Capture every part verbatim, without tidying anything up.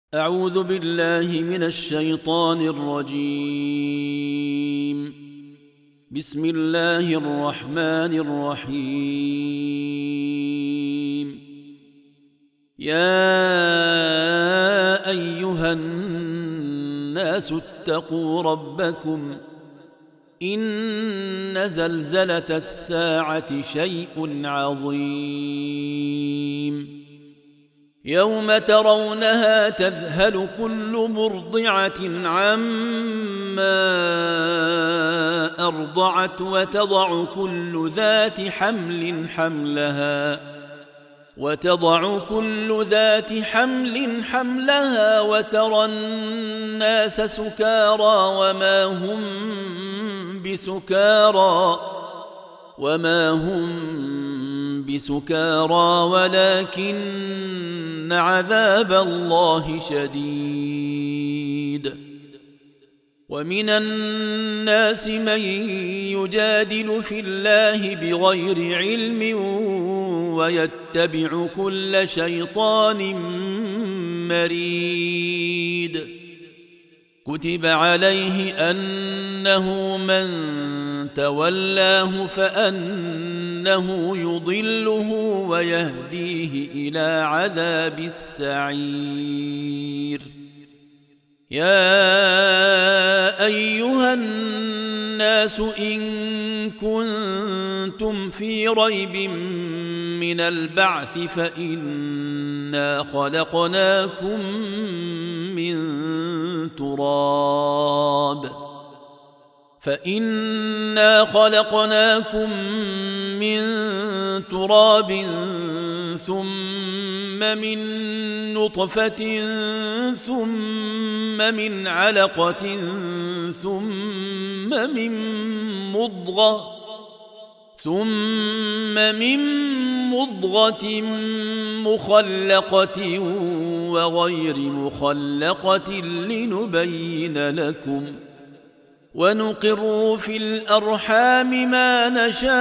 أعوذ بالله من الشيطان الرجيم. بسم الله الرحمن الرحيم. يا أيها الناس اتقوا ربكم إن زلزلة الساعة شيء عظيم يوم ترونها تذهل كل مرضعة عما أرضعت وتضع كل ذات حمل حملها وتضع كل ذات حمل حملها وترى الناس سكارى وما هم بسكارى وما هم بسكارى ولكن عذاب الله شديد. ومن الناس من يجادل في الله بغير علم ويتبع كل شيطان مريد. كتب عليه أنه من تولاه فأنه يضله ويهديه إلى عذاب السعير. يا أيها الناس إن كنتم في ريب من البعث فإنا خلقناكم من تراب فإنا خلقناكم من تراب ثم من نطفة ثم من علقة ثم من مضغة ثم من مضغة مخلقة وغير مخلقة لنبين لكم ونقر في الأرحام ما نشاء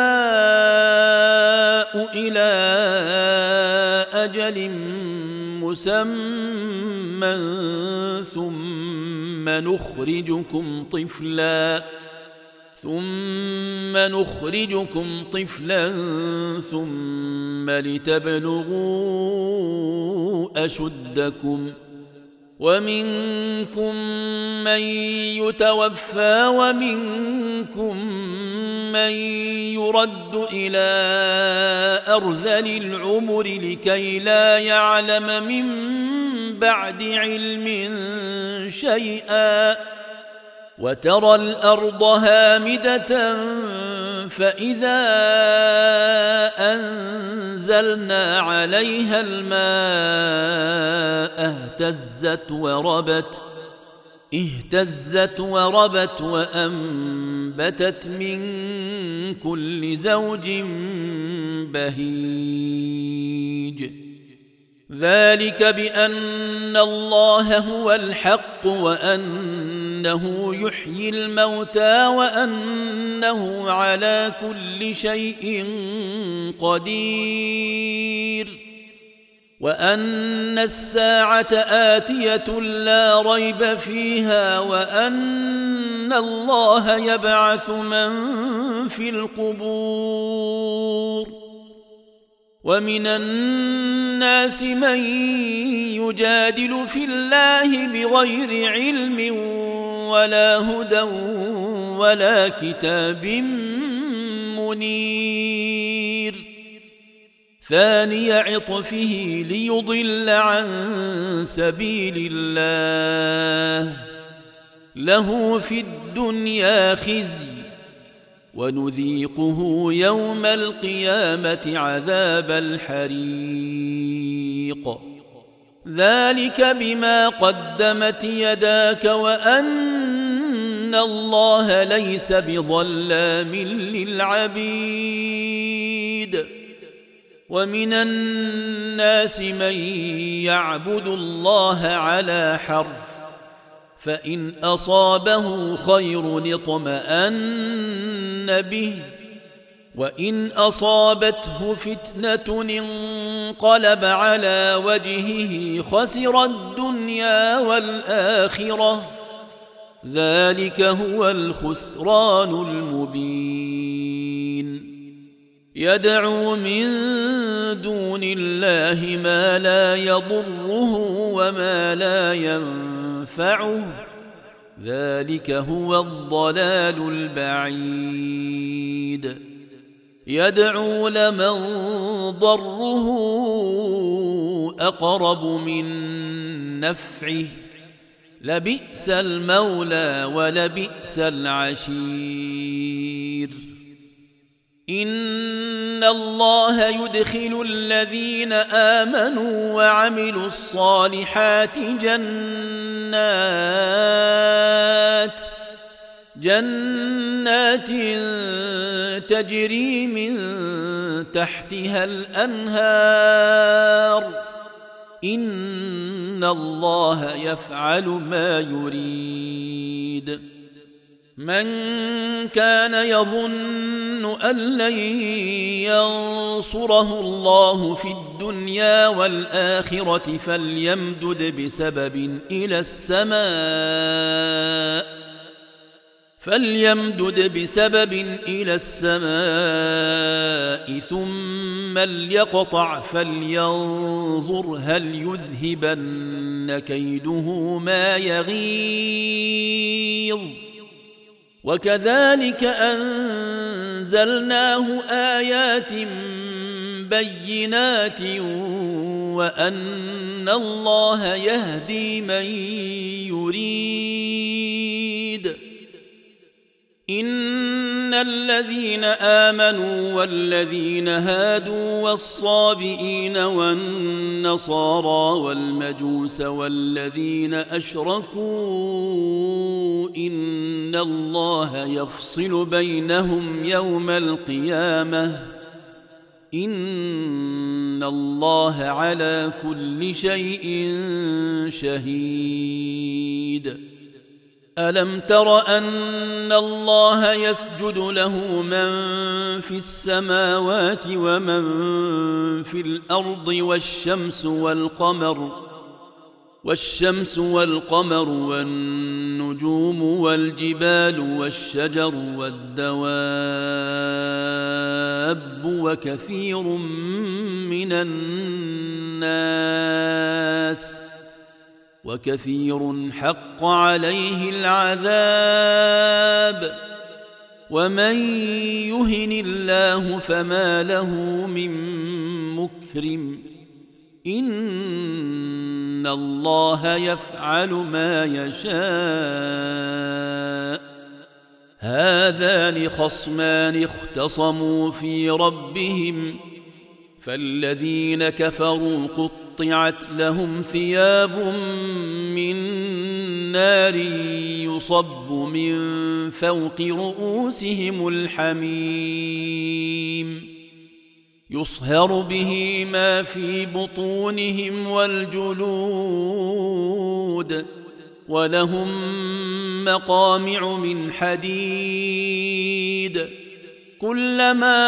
إلى أجل مسمى ثم نخرجكم طفلا ثم نخرجكم طفلا ثم لتبلغوا أشدكم ومنكم من يتوفى ومنكم من يرد إلى أرذل العمر لكي لا يعلم من بعد علم شيئا. وترى الأرض هامدة فإذا أنزلنا عليها الماء اهتزت وربت اهتزت وربت وأنبتت من كل زوج بهيج. ذلك بأن الله هو الحق وأنه يحيي الموتى وأنه على كل شيء قدير وأن الساعة آتية لا ريب فيها وأن الله يبعث من في القبور. ومن الناس من يجادل في الله بغير علم ولا هدى ولا كتاب منير. ثاني عطفه ليضل عن سبيل الله له في الدنيا خزي ونذيقه يوم القيامة عذاب الحريق. ذلك بما قدمت يداك وأن الله ليس بظلام للعبيد. ومن الناس من يعبد الله على حرف فإن أصابه خير اطمأن به وإن أصابته فتنة انقلب على وجهه خسر الدنيا والآخرة ذلك هو الخسران المبين يدعو من دون الله ما لا يضره وما لا ينفعه ذلك هو الضلال البعيد يدعو لمن ضره أقرب من نفعه لبئس المولى ولبئس العشير إن الله يدخل الذين آمنوا وعملوا الصالحات جنات جنات تجري من تحتها الأنهار إن الله يفعل ما يريد من كان يظن أن لن ينصره الله في الدنيا والآخرة فليمدد بسبب إلى السماء فليمدد بسبب إلى السماء ثم ليقطع فلينظر هل يذهبن كيده ما يغيظ وكذلك أنزلناه آيات بينات وأن الله يهدي من يريد إن الذين آمنوا والذين هادوا والصابئين والنصارى والمجوس والذين أشركوا إن الله يفصل بينهم يوم القيامة إن الله على كل شيء شهيد ألم تر أن الله يسجد له من في السماوات ومن في الأرض والشمس والقمر والشمس والقمر والنجوم والجبال والشجر والدواب وكثير من الناس وكثير حق عليه العذاب ومن يهن الله فما له من مكرم إن الله يفعل ما يشاء هذان خصمان اختصموا في ربهم فالذين كفروا قطعت لهم ثياب من نار يصب من فوق رؤوسهم الحميم يصهر به ما في بطونهم والجلود ولهم مقامع من حديد كلما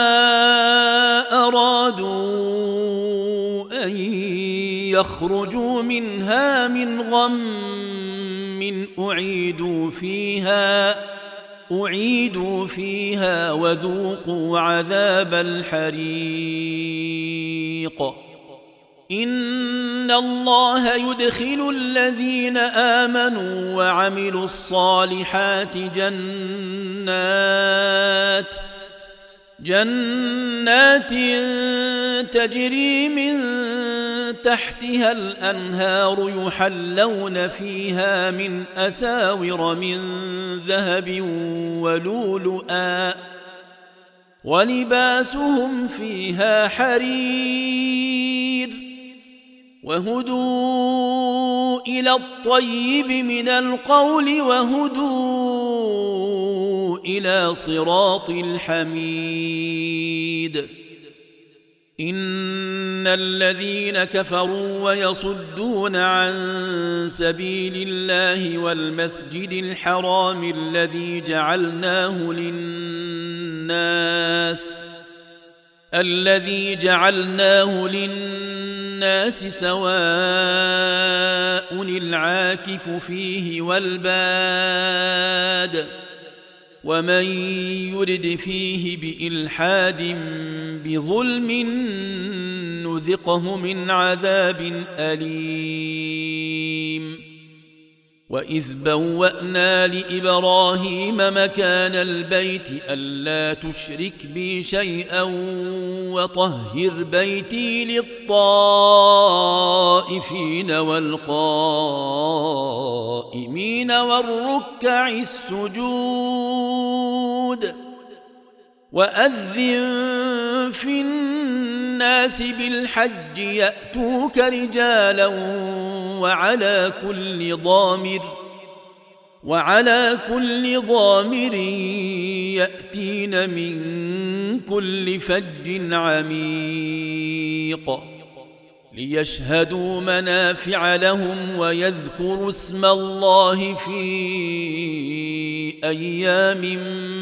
أرادوا أن يخرجوا منها من غم أعيدوا فيها أعيدوا فيها وذوقوا عذاب الحريق إن الله يدخل الذين آمنوا وعملوا الصالحات جنات جنات تجري من تحتها الأنهار يحلون فيها من أساور من ذهب ولؤلؤا ولباسهم فيها حرير وهدوا إلى الطيب من القول وهدوا إلى صراط الحميد إن الذين كفروا ويصدون عن سبيل الله والمسجد الحرام الذي جعلناه للناس الذي جعلناه للناس سواء العاكف فيه والباد ومن يرد فيه بإلحاد بظلم نذقه من عذاب أليم. وإذ بوأنا لإبراهيم مكان البيت ألا تشرك بي شيئا وطهر بيتي للطائفين والقائمين والركع السجود وأذن في الناس بالحج يأتوك رجالا وعلى كل ضامر وعلى كل ضامر يأتين من كل فج عميق ليشهدوا منافع لهم ويذكروا اسم الله في أيام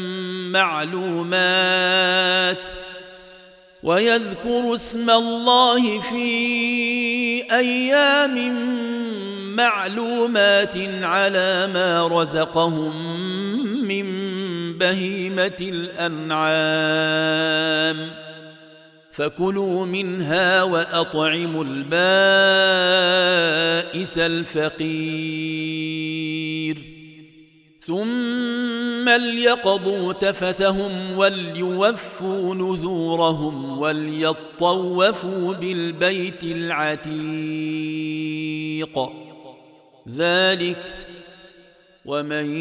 معلومات ويذكروا اسم الله في أيام معلومات على ما رزقهم من بهيمة الأنعام فكلوا منها وأطعموا البائس الفقير ثم ليقضوا تفثهم وليوفوا نذورهم وليطوفوا بالبيت العتيق ذلك ومن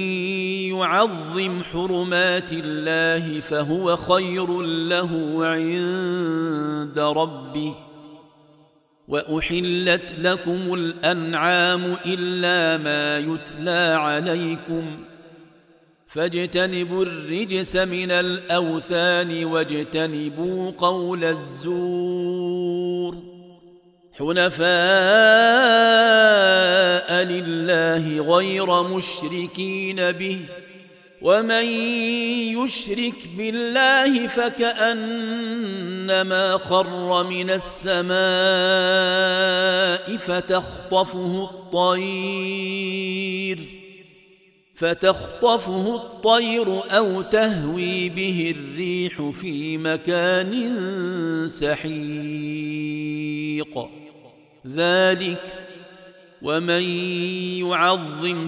يعظم حرمات الله فهو خير له عند ربه وأحلت لكم الأنعام إلا ما يتلى عليكم فاجتنبوا الرجس من الأوثان واجتنبوا قول الزور حنفاء لله غير مشركين به ومن يشرك بالله فكأنما خر من السماء فتخطفه الطير فتخطفه الطير أو تهوي به الريح في مكان سحيق ذلك ومن يعظم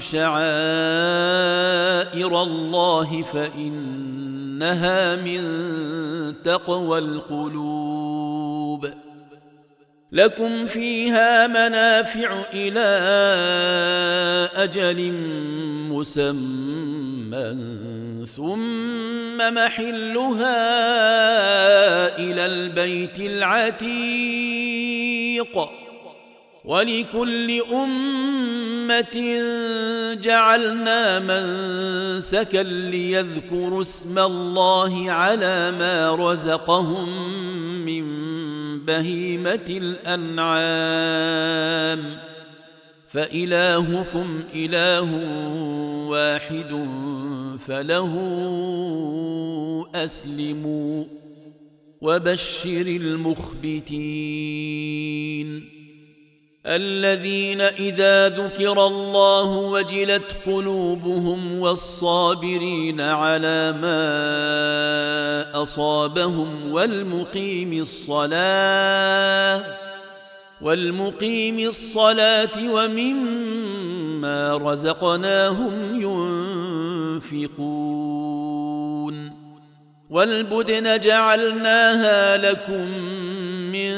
شعائر الله فإنها من تقوى القلوب لكم فيها منافع إلى أجل مسمى ثم محلها إلى البيت العتيق ولكل أمة جعلنا منسكا ليذكروا اسم الله على ما رزقهم من بهيمة الأنعام فإلهكم إله واحد فله أسلموا وبشر المخبتين الذين إذا ذكر الله وجلت قلوبهم والصابرين على ما أصابهم والمقيم الصلاة والمقيم الصلاة ومما رزقناهم ينفقون والبدن جعلناها لكم من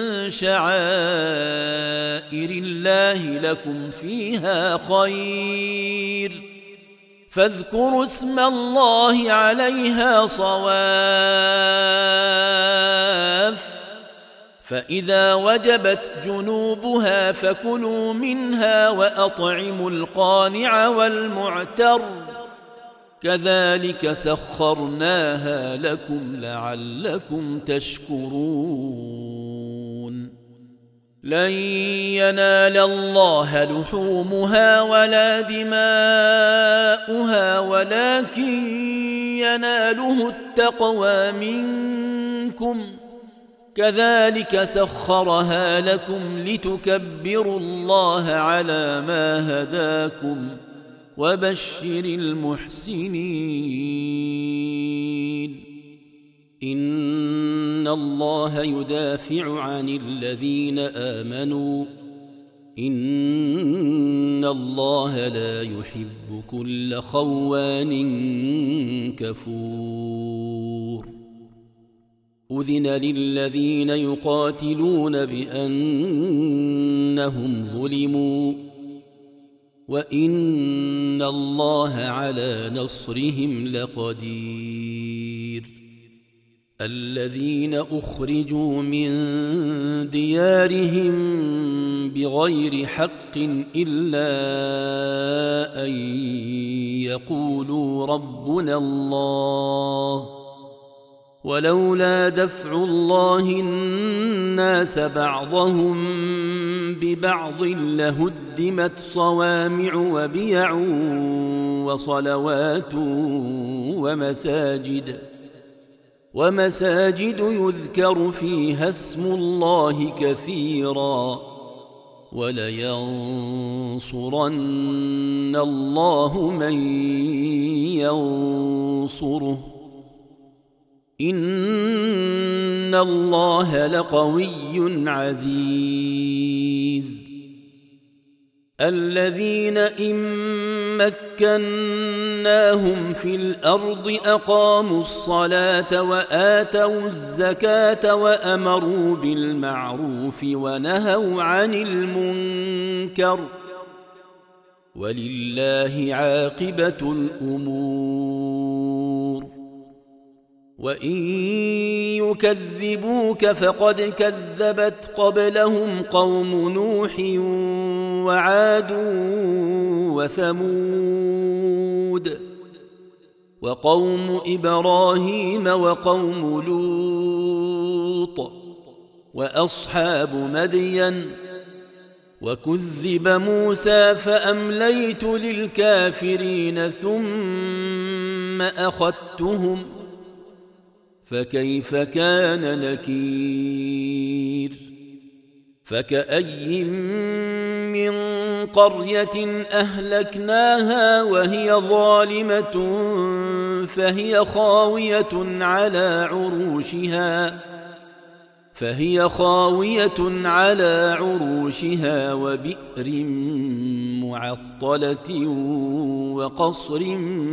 شعائر الله لكم فيها خير فاذكروا اسم الله عليها صواف فإذا وجبت جنوبها فكلوا منها وأطعموا القانع والمعتر كذلك سخرناها لكم لعلكم تشكرون لن ينال الله لحومها ولا دماؤها ولكن يناله التقوى منكم كذلك سخرها لكم لتكبروا الله على ما هداكم وبشر المحسنين إن الله يدافع عن الذين آمنوا إن الله لا يحب كل خوان كفور أذن للذين يقاتلون بأنهم ظلموا وإن الله على نصرهم لقدير الذين أخرجوا من ديارهم بغير حق إلا أن يقولوا ربنا الله ولولا دفع الله الناس بعضهم ببعض لهدمت صوامع وبيع وصلوات ومساجد ومساجد يذكر فيها اسم الله كثيرا ولينصرن الله من ينصره إن الله لقوي عزيز الذين إن مكناهم في الأرض أقاموا الصلاة وآتوا الزكاة وأمروا بالمعروف ونهوا عن المنكر ولله عاقبة الأمور وإن يكذبوك فقد كذبت قبلهم قوم نوح وعاد وثمود وقوم إبراهيم وقوم لوط وأصحاب مدين وكذب موسى فأمليت للكافرين ثم أخذتهم فكيف كان نكير فكأي من قرية أهلكناها وهي ظالمة فهي خاوية على عروشها فهي خاوية على عروشها وبئر معطلة وقصر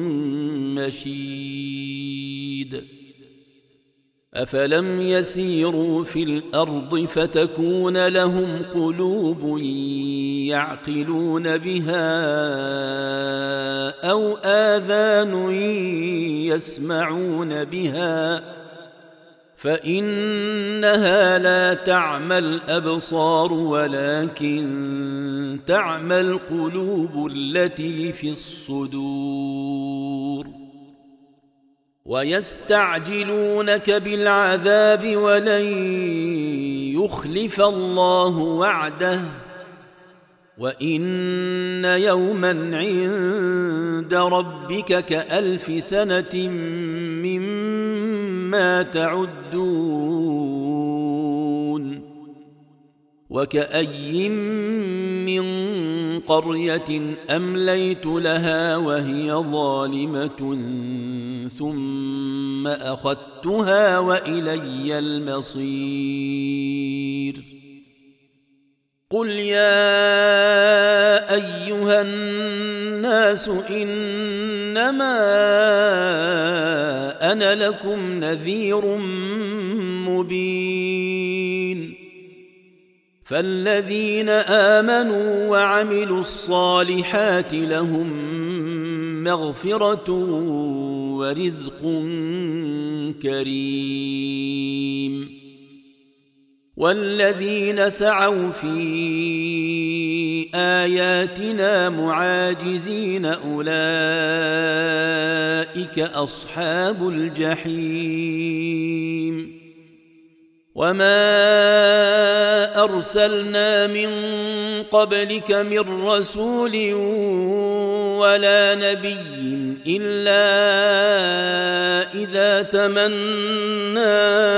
مشيد أفلم يسيروا في الأرض فتكون لهم قلوب يعقلون بها أو آذان يسمعون بها فإنها لا تعمى الأبصار ولكن تعمى القلوب التي في الصدور ويستعجلونك بالعذاب ولن يخلف الله وعده وإن يوما عند ربك كألف سنة مما تعدون وكأي من قرية أمليت لها وهي ظالمة ثم أخذتها وإلي المصير قل يا أيها الناس إنما أنا لكم نذير مبين فالذين آمنوا وعملوا الصالحات لهم مغفرة ورزق كريم والذين سعوا في آياتنا معاجزين أولئك أصحاب الجحيم وما أرسلنا من قبلك من رسول ولا نبي إلا إذا تمنى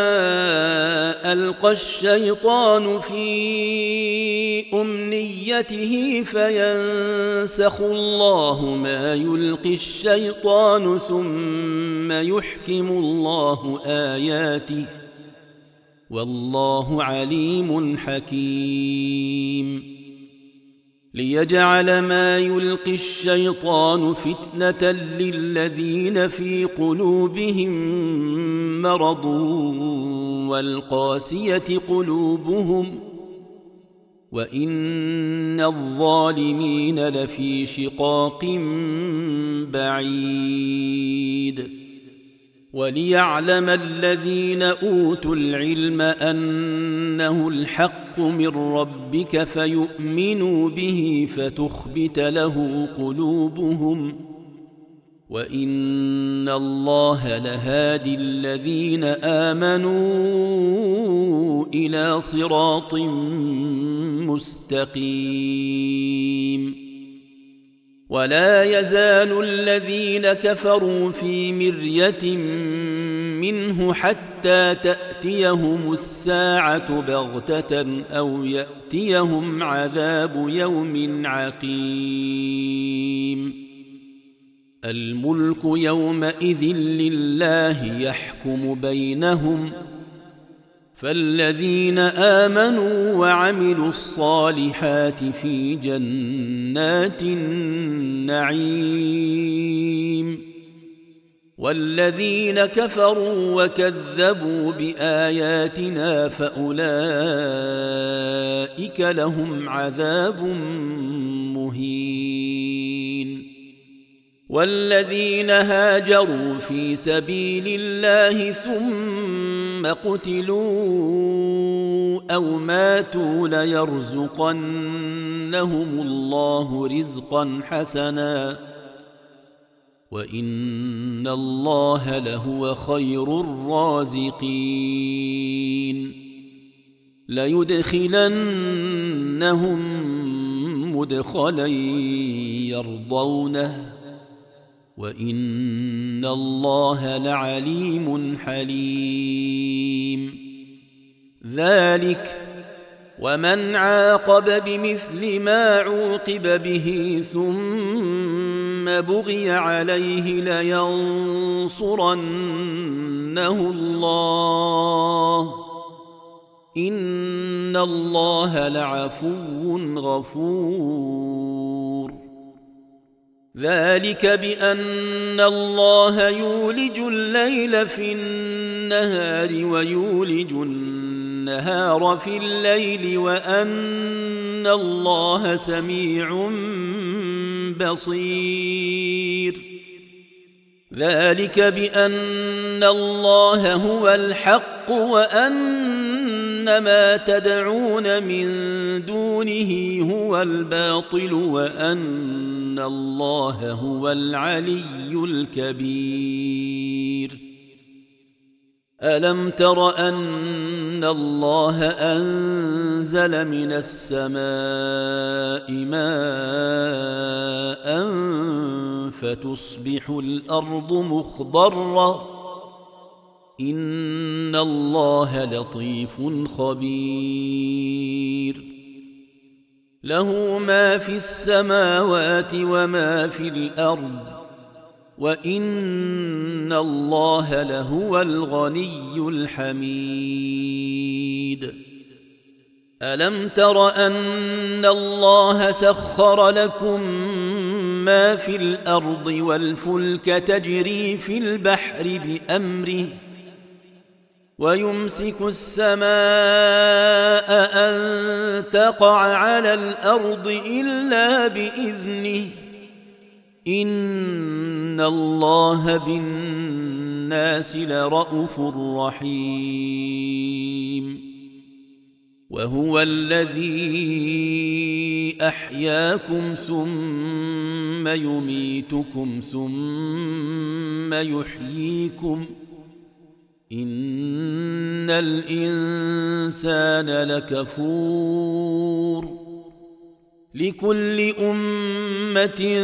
ألقى الشيطان في أمنيته فينسخ الله ما يلقي الشيطان ثم يحكم الله آياته والله عليم حكيم ليجعل ما يلقي الشيطان فتنة للذين في قلوبهم مرض والقاسية قلوبهم وإن الظالمين لفي شقاق بعيد وليعلم الذين أوتوا العلم أنه الحق من ربك فيؤمنوا به فتخبت له قلوبهم وإن الله لهادي الذين آمنوا إلى صراط مستقيم ولا يزال الذين كفروا في مرية منه حتى تأتيهم الساعة بغتة أو يأتيهم عذاب يوم عقيم الملك يومئذ لله يحكم بينهم فالذين آمنوا وعملوا الصالحات في جنات النعيم والذين كفروا وكذبوا بآياتنا فأولئك لهم عذاب مهين والذين هاجروا في سبيل الله ثم قتلوا أو ماتوا ليرزقنهم الله رزقا حسنا وإن الله لهو خير الرازقين ليدخلنهم مدخلا يرضونه وإن الله لعليم حليم ذلك ومن عاقب بمثل ما عوقب به ثم بغي عليه لينصرنه الله إن الله لعفو غفور ذلك بأن الله يولج الليل في النهار ويولج النهار في الليل وأن الله سميع بصير ذلك بأن الله هو الحق وأن ما تدعون من دونه هو الباطل وأن الله هو العلي الكبير ألم تر أن الله أنزل من السماء ماء فتصبح الأرض مخضرة إن الله لطيف خبير له ما في السماوات وما في الأرض وإن الله لهو الغني الحميد ألم تر أن الله سخر لكم ما في الأرض والفلك تجري في البحر بأمره ويمسك السماء أن تقع على الأرض إلا بإذنه إن الله بالناس لرءوف رحيم وهو الذي أحياكم ثم يميتكم ثم يحييكم إن الإنسان لكفور لكل أمة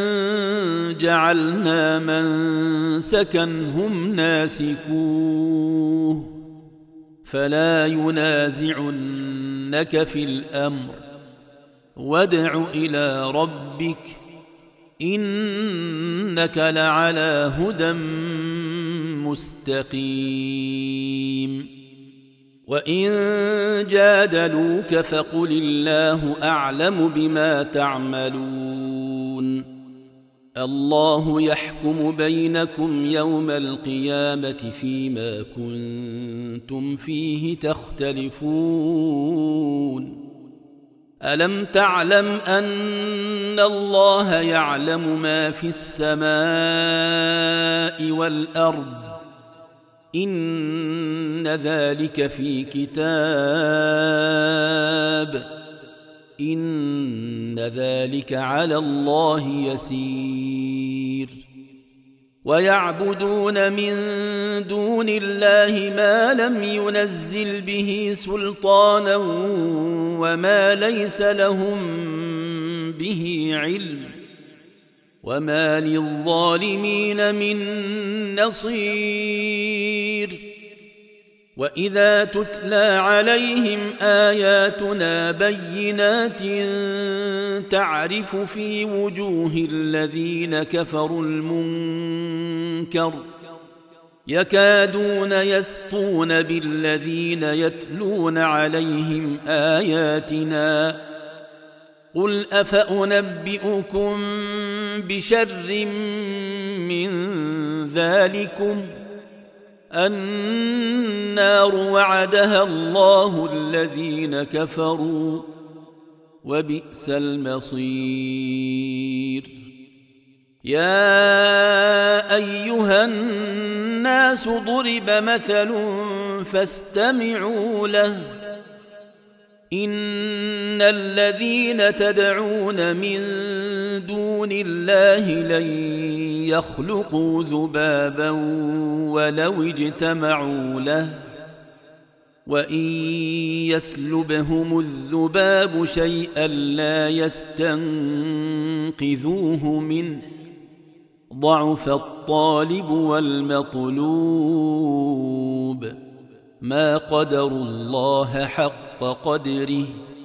جعلنا منسكا هم ناسكوه فلا ينازعنك في الأمر وادع إلى ربك إنك لعلى هدى مستقيم وإن جادلوك فقل الله أعلم بما تعملون الله يحكم بينكم يوم القيامة فيما كنتم فيه تختلفون ألم تعلم أن الله يعلم ما في السماء والأرض إن ذلك في كتاب إن ذلك على الله يسير ويعبدون من دون الله ما لم ينزل به سلطانا وما ليس لهم به علم وما للظالمين من نصير وإذا تتلى عليهم آياتنا بينات تعرف في وجوه الذين كفروا المنكر يكادون يسطون بالذين يتلون عليهم آياتنا قل أفأنبئكم بشر من ذلكم النار وعدها الله الذين كفروا وبئس المصير يا أيها الناس ضرب مثل فاستمعوا له إن الذين تدعون من دون الله لن يخلقوا ذبابا ولو اجتمعوا له وإن يسلبهم الذباب شيئا لا يستنقذوه منه ضعف الطالب والمطلوب ما قدروا الله حق قدره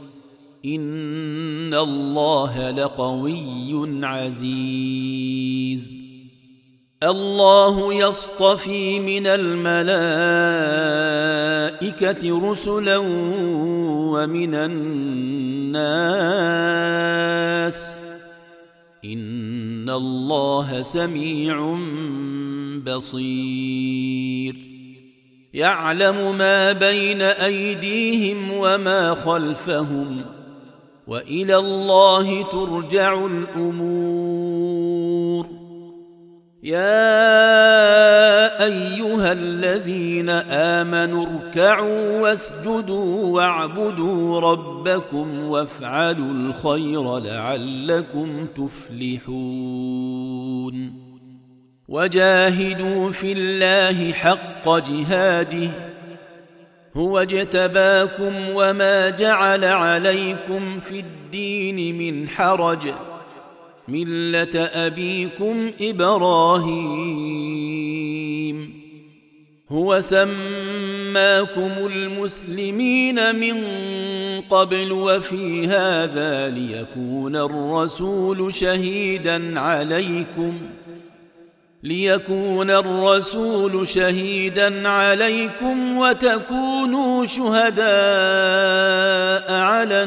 إن الله لقوي عزيز الله يصطفي من الملائكة رسلا ومن الناس إن الله سميع بصير يعلم ما بين أيديهم وما خلفهم وإلى الله ترجع الأمور يا أيها الذين آمنوا اركعوا واسجدوا واعبدوا ربكم وافعلوا الخير لعلكم تفلحون وجاهدوا في الله حق جهاده هو اجتباكم وما جعل عليكم في الدين من حرج ملة أبيكم إبراهيم هو سماكم المسلمين من قبل وفي هذا ليكون الرسول شهيدا عليكم ليكون الرسول شهيدا عليكم وتكونوا شهداء على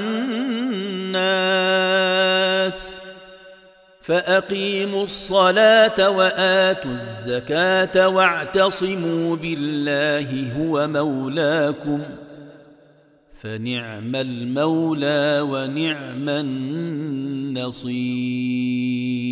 الناس فأقيموا الصلاة وآتوا الزكاة واعتصموا بالله هو مولاكم فنعم المولى ونعم النصير